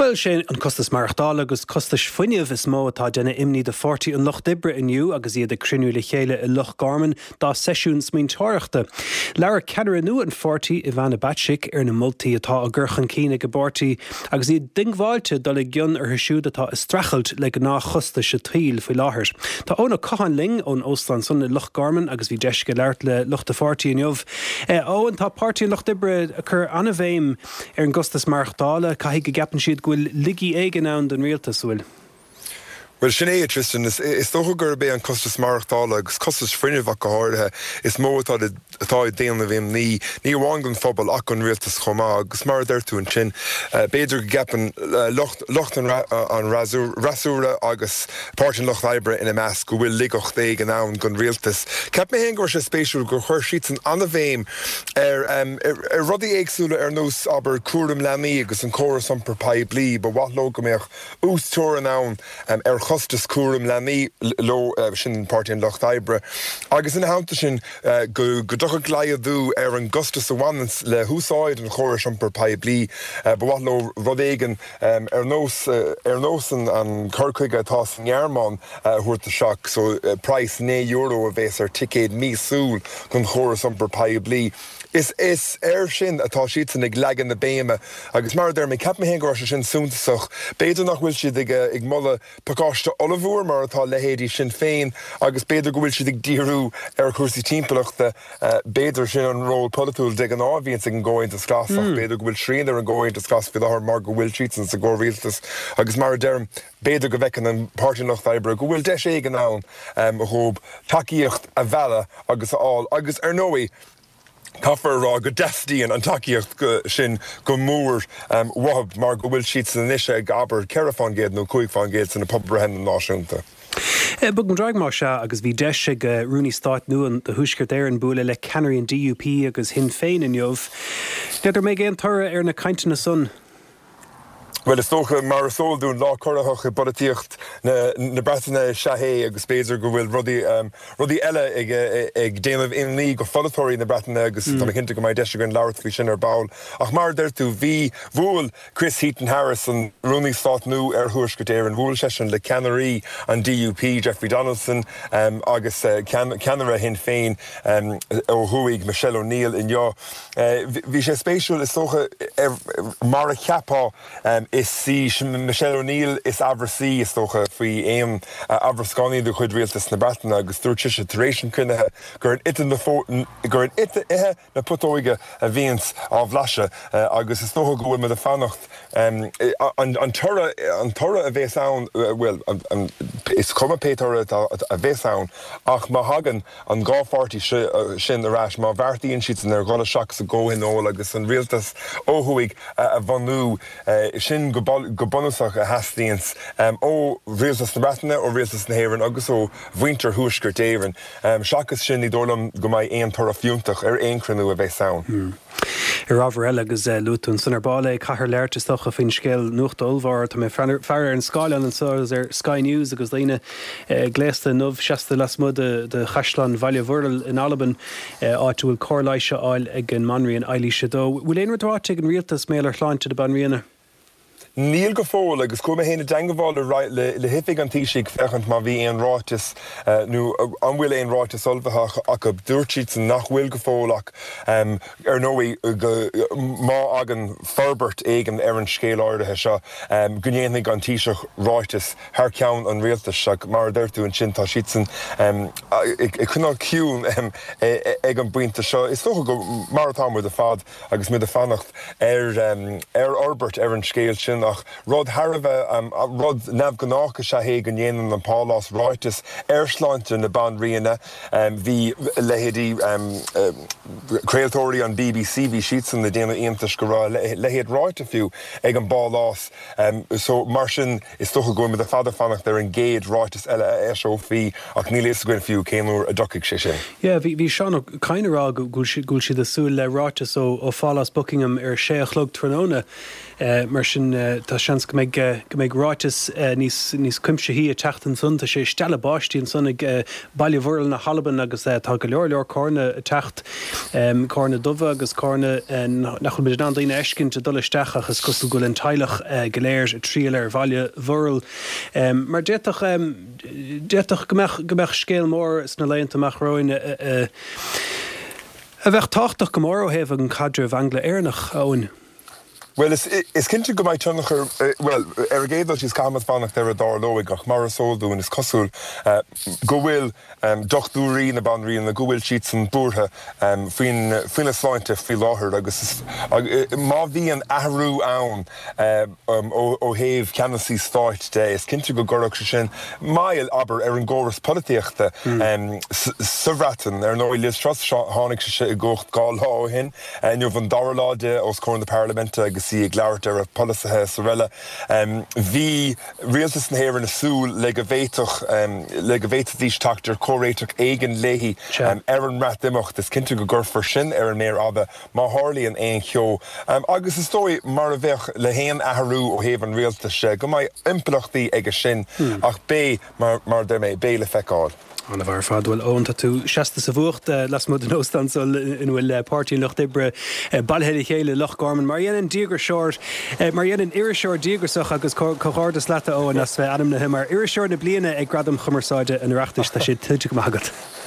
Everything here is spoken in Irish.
Well sé an costas marachtála agus costas fuinneamh is mó atá déna imní de 40 an Loch Dibre inniu agus iad de crinú le chéile i Loch Garman dá sesiún smín teoireachta. Lear cedar nu an 40 i bhena batisic na multaí atá a ggurchan cína gobartaí agus iad dingháilte dul i gionn ar siúd atá is strachelt le go ná chosta se tríl faoi láthair. Tá óna Cahan Ling ón Óslan sun i Loch Garman agus bhí deisce leart le Loch de 40 inniuh. Óan tá páirtí Loch Dibre chur anna bhéim ar an costas marachtála caithí go gapan siad gwil ligi eigen an den rialtas bhfuil. Well, sinné Tristan is toch gur be an costas marachtála agus costas frinneamh a go háirithe is mó atá déanamh bhím ní bháin gon phobal ach an rialtas chomá agus mar d'irtú an sin beidir go gapan locht an rasúra agus páirtin Loch Dibre ina meas go bhfuil ligocht éigen an gon rialtas. Ceap mé hen gur sé spéisiúil gur chuir siad an anna bhéim ar rudaí éagsúla ar nós aber cuaram lenaí agus an córas an perpaid blí ba wathló go méoch ús tuair an ann ar chostas cuaram lenaí lo sin páirtin Loch Dibre. Agus in háanta sin go docha gléadú ar an gustas a bhaint le húsáid an chóras an perpaid blí ba wathló rud éigen ar nós an curcuige atá san Gearmán thuirta seach so price €9 a bheits ar ticéad mísúl chun chóras an perpaid blí. Is sin atá siad san ag legan na béime agus mar mé ceap mé hen go sin súntasach beidir nach bhfuil siad ag mulla pacáiste olivúr mar atá lehéadí sin féin agus beidir go bhfuil siad ag díorú ar chuirsaí timpachta beidir sin an ról politúil de an ábhíonn ag an ggóint is glasach beidir go bhfuil srían ar an ggóint is glas fi mar go bhfuil siad san sa ggórialtas agus mar beidir go bhecin an páirtin Loch Dibre go bhfuil deis éigen ann a thób takeíocht a bheala agus aáil agus ar nóí Caffar rá go deftííon an takeíocht sin go mór wahab mar go bhfuil siad san isise ag aber ceirfán géad nó cuaigfán géad san na pobrahen an náisiúnta. Bug an draig mar se agus bhí deise go Rooney Stát nuan de thuisceart ar an búla le Canary an DUP agus hin féin in jobh. Neidir mé géan tura ar na cainte na sun. Well, is toch mar sól dún lá chorathach bolatíocht na bretainna sehé agus spéidir go bhfuil rudí eile ag déanamh imní go folatóirí na bretainna agus tá cinnte go mai deise go an labhart faoi sin ar báil. Ach mar d'irtú bhí bhfuil Chris Heaton Harris an Rooney Stát nu ar thuaisceart ar an bhfuil sesin le Canary an DUP Jeffrey Donaldson agus Canara hin féin ó thuaig Michelle O'Neill in jo. Bhí sé spéisiúil is socha mar a cheapá is sí Michelle O'Neill is Abercy is tócha faoi éim Aberscánaí do chuid rialtas na Bretainna agus dúirte sé taréis crunnithe gur an ite ithe na putóige a bhíons á bhlaise agus is tócha go bhfuil me a fannacht an tura a bheits ann well is cuma pétóra a bheits ann ach má hagan an gáfártaí sin arás má bhartaíonn siad ar ghála seach sa ggóhin ó agus an rialtas óhuaig a bhanú sin go bonusach a hastíons ó rialtas na Bretainna ó rialtas na hÉireann agus ó bhaintear thuaisceart éireann. Seachas sin ní dólam go mbeidh aon tura fiúntach ar aon crunnú a bheith ann. Ar ábhar eile agus lútún san ar bála caithear leirteach a fin scéal nuacht olmhar tá mé fear an Scáileán an soras ar Sky News agus líine gléasta nómh seasta las mud de Chaisleán Bhaile Bhuiril in Alban áitiúil cóirlaise áil ag an manraíon Eilíse dó. Bhfuil éon ráite ag an rialtas mélar chláinte de banríana? Níl go fóil agus cum héna deangaháil le hifiig an tíisiigh fechant má bhí éon ráitis nó an bhfuil éon ráitis olbhathach ach go dúirt san nach bhfuil go fóilach ar nóí má agan Ferbert éigen ar an scéal áirithe seo gnéananig an tíiseach ráitis thar ceann an rialtas seach mar d'irtú an sin tá siad san i chuná ciún ag an buinte seo. Is tócha go maratá muid a fad agus muid a fannacht ar Orbert ar an scéal sin ach rud Harbheith rud nebhgnácha se hé an dhéanaan an pálás ráitis airsláinte na banríana bhí lehéadí creatóirí an BBC bhí siad san na déanana aontas go rá lehéad ráite fiú ag an bálás so mar sin is tócha go a fada fannacht ar an géad ráitis eile éisio fí ach ní léas goin fiú céanúir a docaigh sé sin. Bhí seán caiinerá gúil siad asúil le ráitis ó fálas Buckingham ar 6 chlog tróna mar sin tá seans go méid ráitis níos cuimse hí a teachtain sun tá sé stelle báistín sun ag bailhúil na Halban agus tá go leor cóna techt cóna dumha agus cóna nach chun an daoine eiscin te dulaisteach agus cosú go an teilech goléir a tríal ar bhaile bhuril. Mar déach gombeach scéal mór sna léonnta amach roiin a bheith táchtach go mór ó héh an cadre bhangla éarnach óin. Well, is cinnte go mai tunnacher, well, géadal she's camas fannach ar a dar loig ach mar sóldún is cosúil go bhfuil dochtúí na banrí na go bhfuil siad san búrtha faoin a sláinte fí láthair agus má bhí an ahrú ann ó héh ceanasí stáit de is cinnte go gorach sin mail aber ar an ggóras políochta sirratan ar nó Liz Truss tháinig sé i gcucht gáil lá hin nuamh an darláide os cór na Parlamente agus sí ag leabhart ar a polisathe sa réile. Bhí rialtas na héir na súl le go bhéiteach dhís tachtar córéiteach éigen léhí ar an rat imimecht is cinnte go gurfar sin ar an méir abba má tharlaí an éon cheo. Agus is dói mar a bheith le héan athhrú ó héh an rialtas go mai impelachtaí ag a sin ach bé mar de mé béle feicáil. Anna bhar fadhfuil ónta tú seasta sa bhuacht las mu an óstansol in bhfuil pártí Loch Dibre bailhéile chéile Loch Garman mar dhéanaan díogar seoir mar dhéanaan iri seoir díogarsach agus chochárdas leta óin as bheith adam na himar iri seoir na bliana ag gradam chumarsáide an reachtas tá sé tuide go magat.